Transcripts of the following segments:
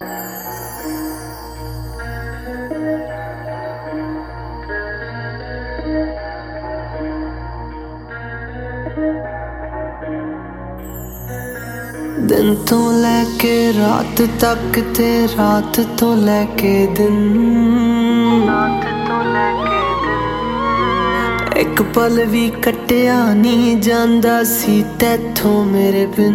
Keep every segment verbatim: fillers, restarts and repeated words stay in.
दिन तो लेके रात तक ते रात तो लेके दिन, रात तो लेके दिन एक पल भी कटिया नहीं जांदा सी तैथों मेरे बिन,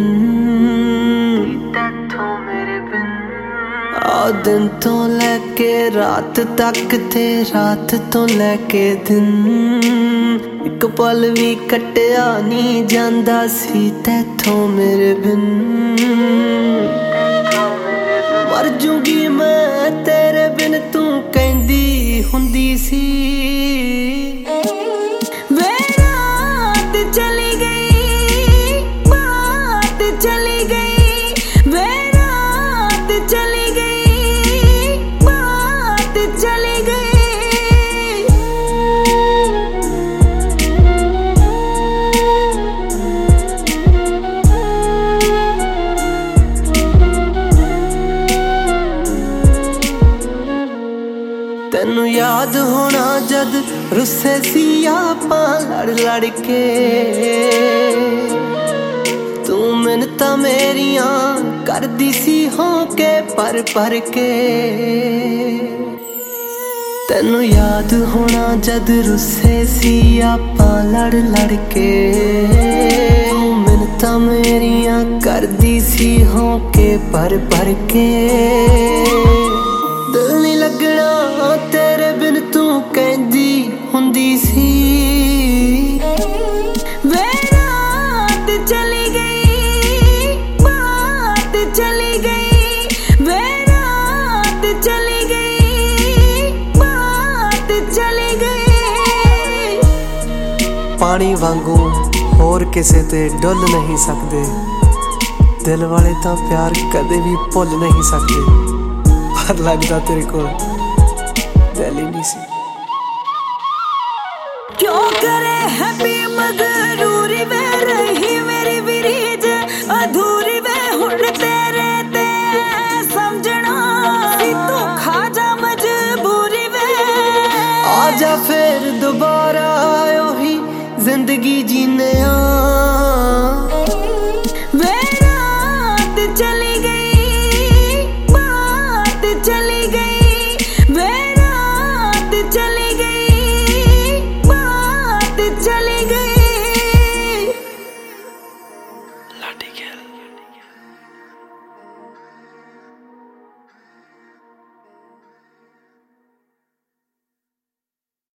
तैथों मेरे बिन। आ दिन तो लेके रात तक ते रात तो लेके दिन एक पल भी कटिया नहीं जांदा सी तैथों मेरे बिन। मर जूंगी मैं तेरे बिन तू कहंदी हुंदी सी, वे रात चली गई बात चली गई, वे रात चली गई बात चली गई। तेनू याद होना जद रुस्से सी आपां लड़ लड़ के, तू मिन्नतां मेरियां करदी सी होके पर पर के। तेनू याद होना जद रुस्से सी आपां लड़ लड़ के, तू मिन्नतां मेरियां करदी सी होके पर पर के। दिल नहीं लगना तेरे बिन तू कहंदी हुंदी सी, वे रात चली गई बात चली गई, वे रात चली गई बात चली गई। पानी वांगू होर किसे ते डुल नहीं सकदे, दिल वाले तां प्यार कदे भी भुल नहीं सकदे, पर लगदा तेरे कोल दिल ही नहीं सी। क्यों करे है बेमगरूरी वे रही